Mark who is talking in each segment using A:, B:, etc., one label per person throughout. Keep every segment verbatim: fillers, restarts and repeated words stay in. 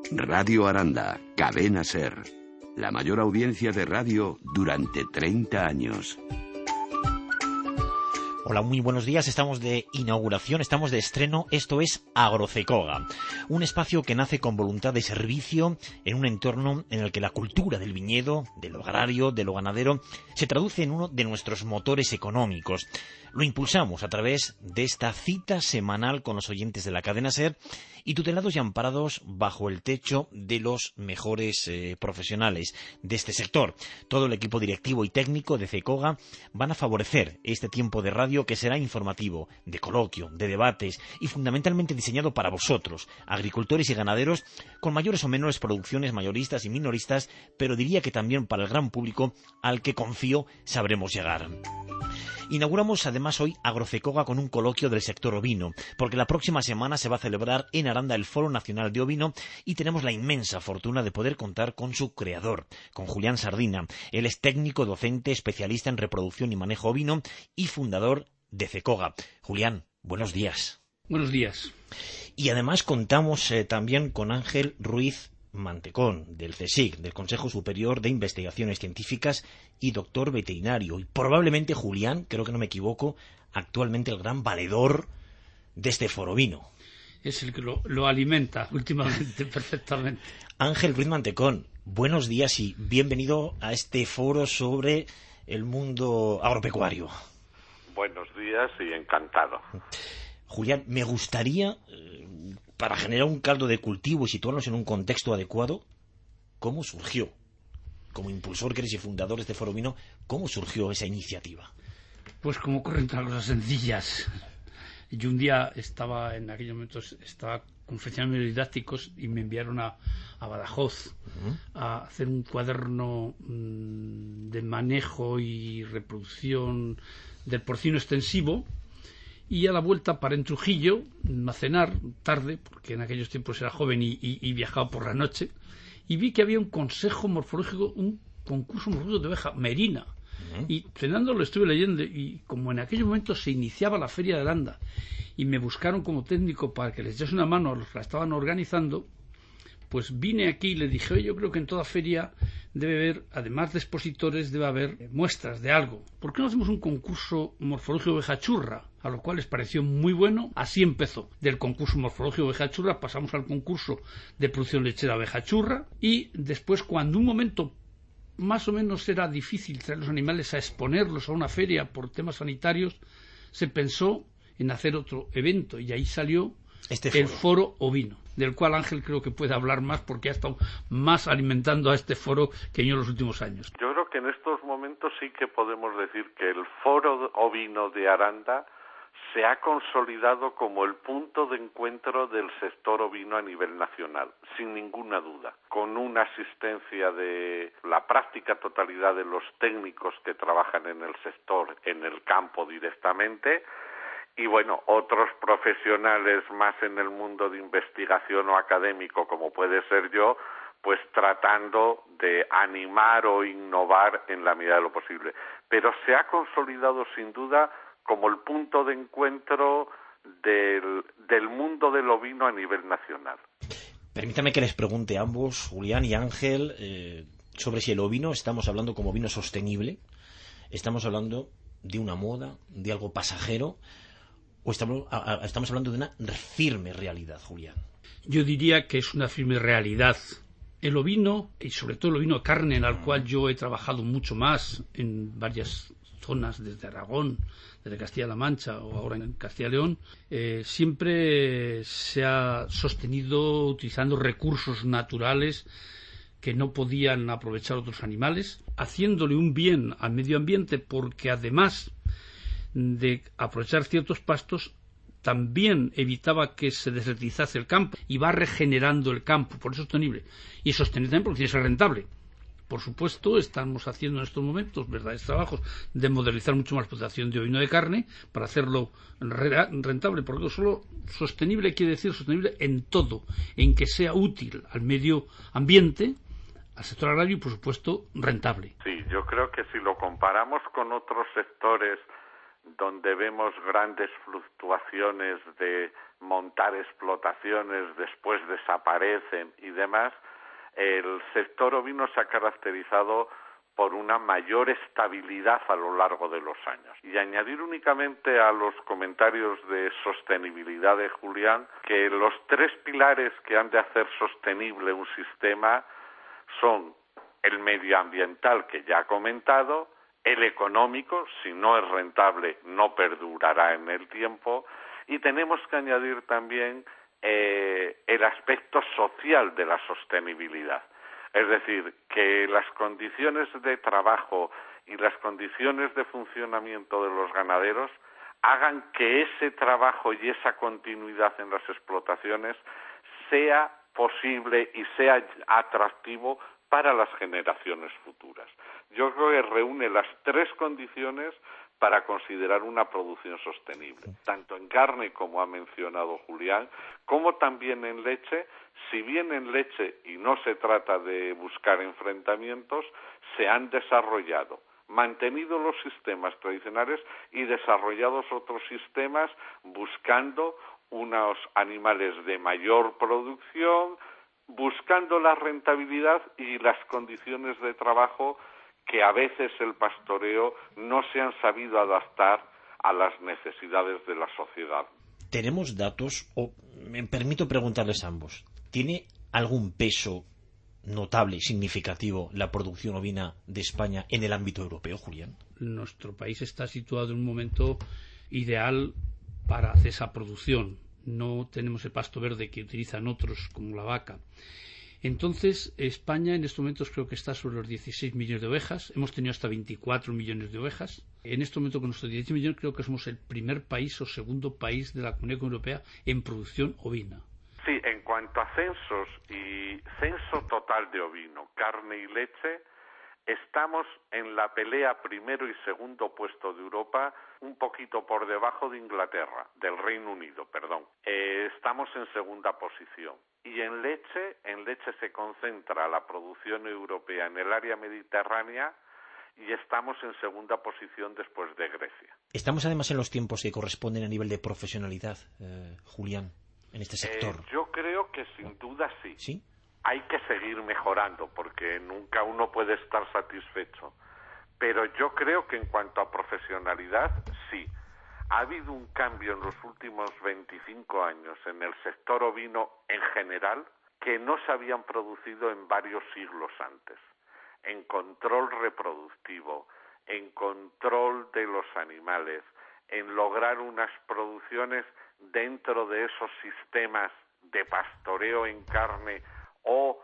A: Radio Aranda, Cadena Ser. La mayor audiencia de radio durante treinta años.
B: Hola, muy buenos días. Estamos de inauguración, estamos de estreno. Esto es Agrocecoga, un espacio que nace con voluntad de servicio en un entorno en el que la cultura del viñedo, de lo agrario, de lo ganadero, se traduce en uno de nuestros motores económicos. Lo impulsamos a través de esta cita semanal con los oyentes de la Cadena Ser y tutelados y amparados bajo el techo de los mejores eh, profesionales de este sector. Todo el equipo directivo y técnico de Cecoga van a favorecer este tiempo de radio que será informativo, de coloquio, de debates y fundamentalmente diseñado para vosotros, agricultores y ganaderos, con mayores o menores producciones mayoristas y minoristas, pero diría que también para el gran público al que confío sabremos llegar. Inauguramos además hoy Agrocecoga con un coloquio del sector ovino, porque la próxima semana se va a celebrar en Aranda el Foro Nacional de Ovino y tenemos la inmensa fortuna de poder contar con su creador, con Julián Sardina. Él es técnico, docente, especialista en reproducción y manejo ovino y fundador de Cecoga. Julián, buenos días.
C: Buenos días.
B: Y además contamos eh, también con Ángel Ruiz Mantecón, del CSIC, del Consejo Superior de Investigaciones Científicas y doctor veterinario. Y probablemente Julián, creo que no me equivoco, actualmente el gran valedor de este foro ovino.
C: Es el que lo, lo alimenta últimamente perfectamente.
B: Ángel Ruiz Mantecón, buenos días y bienvenido a este foro sobre el mundo agropecuario.
D: Buenos días y encantado.
B: Julián, me gustaría, eh, para generar un caldo de cultivo y situarnos en un contexto adecuado, ¿cómo surgió? Como impulsor que eres y fundador de este foro ovino, ¿cómo surgió esa iniciativa?
C: Pues como ocurren todas las cosas sencillas. Yo un día estaba, en aquellos momentos, estaba confeccionando didácticos y me enviaron a, a Badajoz uh-huh. a hacer un cuaderno mmm, de manejo y reproducción del porcino extensivo. Y a la vuelta paré en Trujillo a cenar tarde, porque en aquellos tiempos era joven y, y, y viajaba por la noche, y vi que había un consejo morfológico, un concurso morfológico de oveja merina. Uh-huh. Y cenando lo estuve leyendo, y como en aquellos momentos se iniciaba la Feria de Aranda, y me buscaron como técnico para que les echase una mano a los que la estaban organizando, pues vine aquí y le dije, oye, yo creo que en toda feria debe haber, además de expositores, debe haber muestras de algo. ¿Por qué no hacemos un concurso morfológico de oveja churra? A lo cual les pareció muy bueno. Así empezó. Del concurso morfológico de oveja churra pasamos al concurso de producción lechera de oveja churra, y después, cuando un momento más o menos era difícil traer los animales a exponerlos a una feria por temas sanitarios, se pensó en hacer otro evento, y ahí salió este foro. El foro ovino, del cual Ángel creo que puede hablar más porque ha estado más alimentando a este foro que yo en los últimos años.
D: Yo creo que en estos momentos sí que podemos decir que el foro ovino de Aranda se ha consolidado como el punto de encuentro del sector ovino a nivel nacional, sin ninguna duda, con una asistencia de la práctica totalidad de los técnicos que trabajan en el sector, en el campo directamente, y bueno, otros profesionales más en el mundo de investigación o académico, como puede ser yo, pues tratando de animar o innovar en la medida de lo posible. Pero se ha consolidado sin duda como el punto de encuentro del, del mundo del ovino a nivel nacional.
B: Permítame que les pregunte a ambos, Julián y Ángel, eh, sobre si el ovino, estamos hablando como vino sostenible, estamos hablando de una moda, de algo pasajero, o estamos, a, a, estamos hablando de una firme realidad, Julián.
C: Yo diría que es una firme realidad. El ovino, y sobre todo el ovino de carne, en el cual yo he trabajado mucho más en varias zonas, desde Aragón, desde Castilla-La Mancha o ahora en Castilla y León, eh, siempre se ha sostenido utilizando recursos naturales que no podían aprovechar otros animales, haciéndole un bien al medio ambiente, porque además de aprovechar ciertos pastos, también evitaba que se desertizase el campo y va regenerando el campo, por eso es sostenible. Y sostenible también porque tiene que ser rentable. Por supuesto, estamos haciendo en estos momentos verdaderos trabajos de modernizar mucho más la explotación de ovino de carne para hacerlo rentable, porque solo sostenible quiere decir sostenible en todo, en que sea útil al medio ambiente, al sector agrario y, por supuesto, rentable.
D: Sí, yo creo que si lo comparamos con otros sectores donde vemos grandes fluctuaciones de montar explotaciones, después desaparecen y demás, el sector ovino se ha caracterizado por una mayor estabilidad a lo largo de los años. Y añadir únicamente a los comentarios de sostenibilidad de Julián que los tres pilares que han de hacer sostenible un sistema son el medioambiental, que ya ha comentado, el económico, si no es rentable no perdurará en el tiempo, y tenemos que añadir también eh, el aspecto social de la sostenibilidad. Es decir, que las condiciones de trabajo y las condiciones de funcionamiento de los ganaderos hagan que ese trabajo y esa continuidad en las explotaciones sea posible y sea atractivo para las generaciones futuras. Yo creo que reúne las tres condiciones para considerar una producción sostenible, tanto en carne, como ha mencionado Julián, como también en leche. Si bien en leche, y no se trata de buscar enfrentamientos, se han desarrollado, mantenido los sistemas tradicionales y desarrollados otros sistemas buscando unos animales de mayor producción, buscando la rentabilidad y las condiciones de trabajo que a veces el pastoreo no se han sabido adaptar a las necesidades de la sociedad.
B: ¿Tenemos datos, o me permito preguntarles a ambos, ¿tiene algún peso notable, significativo, la producción ovina de España en el ámbito europeo, Julián?
C: Nuestro país está situado en un momento ideal para hacer esa producción. No tenemos el pasto verde que utilizan otros, como la vaca. Entonces, España en estos momentos creo que está sobre los dieciséis millones de ovejas. Hemos tenido hasta veinticuatro millones de ovejas. En este momento, con nuestros dieciséis millones, creo que somos el primer país o segundo país de la Comunidad Europea en producción ovina.
D: Sí, en cuanto a censos y censo total de ovino, carne y leche, estamos en la pelea primero y segundo puesto de Europa, un poquito por debajo de Inglaterra, del Reino Unido, perdón. Eh, estamos en segunda posición. Y en leche, en leche se concentra la producción europea en el área mediterránea y estamos en segunda posición después de Grecia.
B: Estamos además en los tiempos que corresponden a nivel de profesionalidad, eh, Julián, en este sector.
D: Eh, yo creo que sin duda sí.
B: ¿Sí?
D: Hay que seguir mejorando porque nunca uno puede estar satisfecho. Pero yo creo que en cuanto a profesionalidad, sí. Ha habido un cambio en los últimos veinticinco años en el sector ovino en general que no se habían producido en varios siglos antes. En control reproductivo, en control de los animales, en lograr unas producciones dentro de esos sistemas de pastoreo en carne o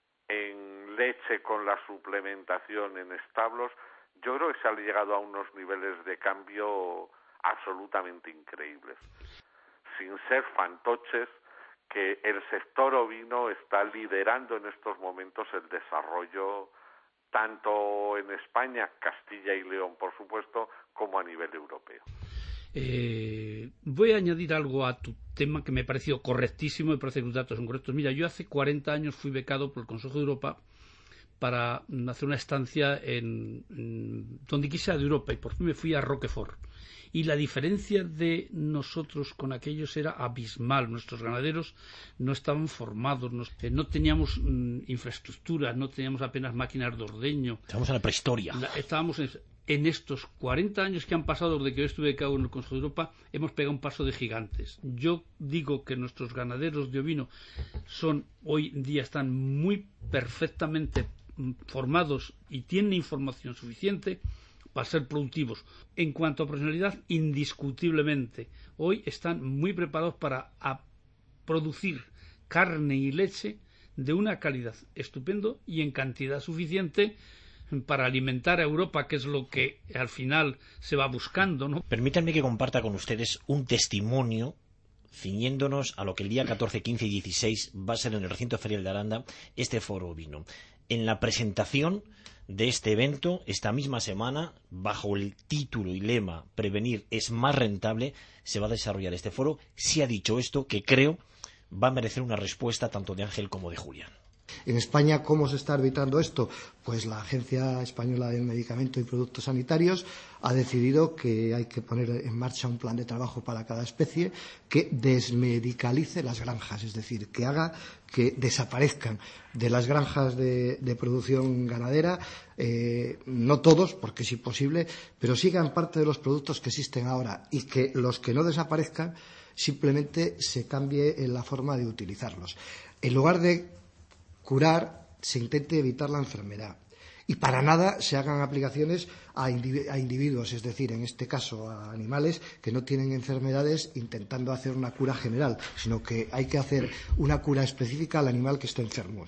D: en leche con la suplementación en establos. Yo creo que se ha llegado a unos niveles de cambio absolutamente increíbles, sin ser fantoches, que el sector ovino está liderando en estos momentos el desarrollo tanto en España, Castilla y León, por supuesto, como a nivel europeo.
C: Eh, voy a añadir algo a tu tema que me pareció correctísimo, me parece que los datos son correctos. Mira, yo hace cuarenta años fui becado por el Consejo de Europa para hacer una estancia en, en donde quisiera de Europa, y por fin me fui a Roquefort. Y la diferencia de nosotros con aquellos era abismal. Nuestros ganaderos no estaban formados, no, eh, no teníamos mm, infraestructura, no teníamos apenas máquinas de ordeño.
B: Estábamos en la prehistoria.
C: La, estábamos en, en estos cuarenta años que han pasado desde que yo estuve becado en el Consejo de Europa, hemos pegado un paso de gigantes. Yo digo que nuestros ganaderos de ovino son hoy en día están muy perfectamente formados y tienen información suficiente para ser productivos. En cuanto a profesionalidad, indiscutiblemente, hoy están muy preparados para a producir carne y leche de una calidad estupendo y en cantidad suficiente para alimentar a Europa, que es lo que al final se va buscando, ¿no?
B: Permítanme que comparta con ustedes un testimonio ciñéndonos a lo que el día catorce, quince y dieciséis va a ser en el recinto ferial de Aranda este foro ovino. En la presentación de este evento, esta misma semana, bajo el título y lema Prevenir es más rentable, se va a desarrollar este foro. Se ha dicho esto que creo va a merecer una respuesta tanto de Ángel como de Julián.
E: En España, ¿cómo se está arbitrando esto? Pues la Agencia Española del Medicamento y Productos Sanitarios ha decidido que hay que poner en marcha un plan de trabajo para cada especie que desmedicalice las granjas, es decir, que haga que desaparezcan de las granjas de, de producción ganadera, eh, no todos, porque es imposible, pero sí gran parte de los productos que existen ahora, y que los que no desaparezcan simplemente se cambie en la forma de utilizarlos. En lugar de curar, se intente evitar la enfermedad. Y para nada se hagan aplicaciones a, individu- a individuos, es decir, en este caso a animales que no tienen enfermedades, intentando hacer una cura general, sino que hay que hacer una cura específica al animal que está enfermo.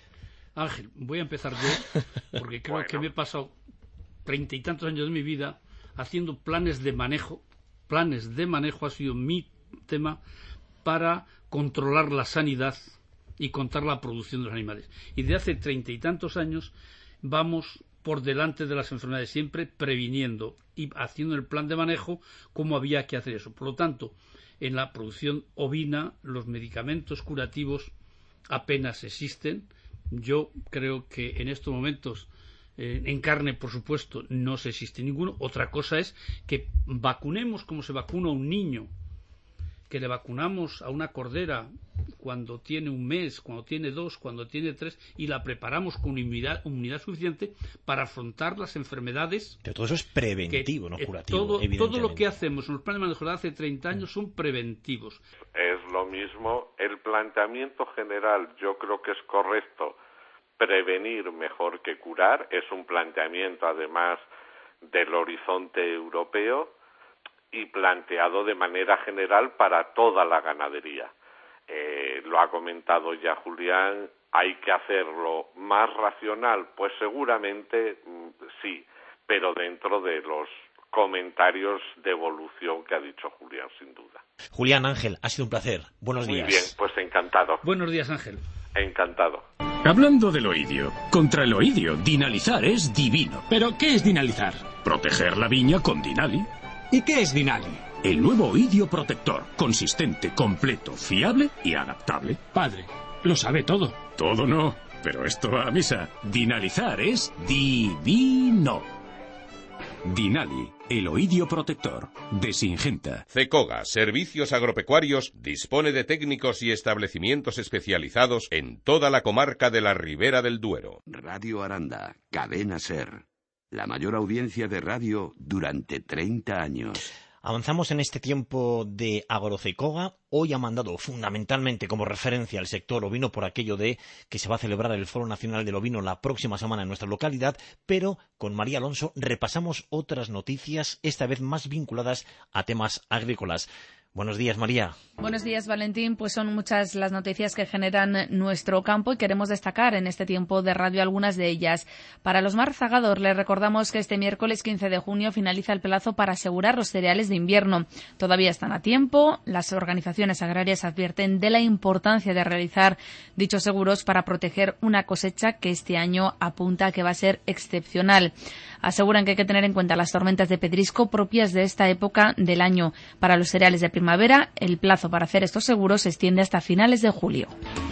C: Ángel, voy a empezar yo, porque creo bueno. que me he pasado treinta y tantos años de mi vida haciendo planes de manejo. Planes de manejo ha sido mi tema para controlar la sanidad y contar la producción de los animales. Y de hace treinta y tantos años vamos por delante de las enfermedades, siempre previniendo y haciendo el plan de manejo cómo había que hacer eso. Por lo tanto, en la producción ovina los medicamentos curativos apenas existen. Yo creo que en estos momentos eh, en carne, por supuesto, no se existe ninguno. Otra cosa es que vacunemos como se vacuna a un niño, que le vacunamos a una cordera cuando tiene un mes, cuando tiene dos, cuando tiene tres, y la preparamos con inmunidad, inmunidad suficiente para afrontar las enfermedades.
B: Pero todo eso es preventivo,
C: que,
B: no curativo,
C: todo,
B: evidentemente.
C: Todo lo que hacemos en los planes de manejo de hace treinta años son preventivos.
D: Es lo mismo. El planteamiento general yo creo que es correcto. Prevenir mejor que curar es un planteamiento, además, del horizonte europeo y planteado de manera general para toda la ganadería. Eh, lo ha comentado ya Julián, hay que hacerlo más racional, pues seguramente sí, pero dentro de los comentarios de evolución que ha dicho Julián, sin duda.
B: Julián, Ángel, ha sido un placer. Buenos días.
D: Muy bien, pues encantado.
C: Buenos días, Ángel.
D: Encantado.
F: Hablando del oidio, contra el oidio, Dinalizar es divino.
G: ¿Pero qué es Dinalizar?
F: Proteger la viña con Dinali.
G: ¿Y qué es Dinali?
F: El nuevo oidio protector, consistente, completo, fiable y adaptable.
G: Padre, lo sabe todo.
F: Todo no, pero esto va a misa. Dinalizar es divino. Dinali, el oidio protector de Singenta.
H: CECOGA, Servicios Agropecuarios, dispone de técnicos y establecimientos especializados en toda la comarca de la Ribera del Duero.
A: Radio Aranda, Cadena SER. La mayor audiencia de radio durante treinta años.
B: Avanzamos en este tiempo de AgroCECOGA. Hoy ha mandado fundamentalmente como referencia al sector ovino por aquello de que se va a celebrar el Foro Nacional del Ovino la próxima semana en nuestra localidad, pero con María Alonso repasamos otras noticias, esta vez más vinculadas a temas agrícolas. Buenos días, María.
I: Buenos días, Valentín. Pues son muchas las noticias que generan nuestro campo y queremos destacar en este tiempo de radio algunas de ellas. Para los más rezagados, les recordamos que este miércoles quince de junio finaliza el plazo para asegurar los cereales de invierno. Todavía están a tiempo. Las organizaciones agrarias advierten de la importancia de realizar dichos seguros para proteger una cosecha que este año apunta a que va a ser excepcional. Aseguran que hay que tener en cuenta las tormentas de pedrisco propias de esta época del año. Para los cereales de primavera, el plazo para hacer estos seguros se extiende hasta finales de julio.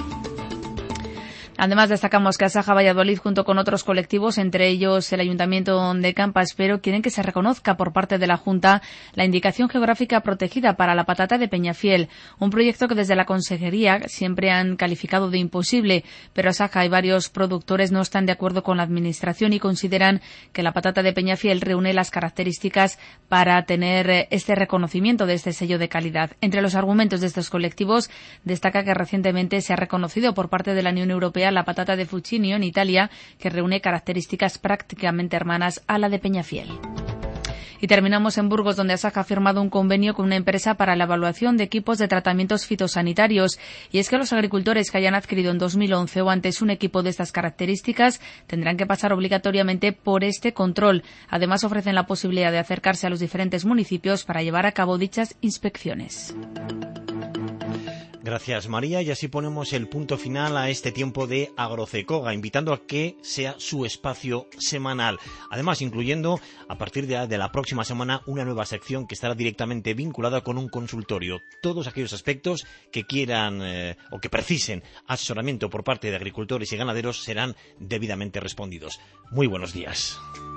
I: Además, destacamos que Asaja Valladolid, junto con otros colectivos, entre ellos el Ayuntamiento de Campaspero, quieren que se reconozca por parte de la Junta la indicación geográfica protegida para la patata de Peñafiel, un proyecto que desde la Consejería siempre han calificado de imposible, pero Asaja y varios productores no están de acuerdo con la Administración y consideran que la patata de Peñafiel reúne las características para tener este reconocimiento de este sello de calidad. Entre los argumentos de estos colectivos, destaca que recientemente se ha reconocido por parte de la Unión Europea la patata de Fucino en Italia, que reúne características prácticamente hermanas a la de Peñafiel. Y terminamos en Burgos, donde Asaja ha firmado un convenio con una empresa para la evaluación de equipos de tratamientos fitosanitarios. Y es que los agricultores que hayan adquirido en dos mil once o antes un equipo de estas características tendrán que pasar obligatoriamente por este control. Además, ofrecen la posibilidad de acercarse a los diferentes municipios para llevar a cabo dichas inspecciones.
B: Gracias, María, y así ponemos el punto final a este tiempo de Agrocecoga, invitando a que sea su espacio semanal. Además, incluyendo a partir de, de la próxima semana una nueva sección que estará directamente vinculada con un consultorio. Todos aquellos aspectos que quieran eh, o que precisen asesoramiento por parte de agricultores y ganaderos serán debidamente respondidos. Muy buenos días.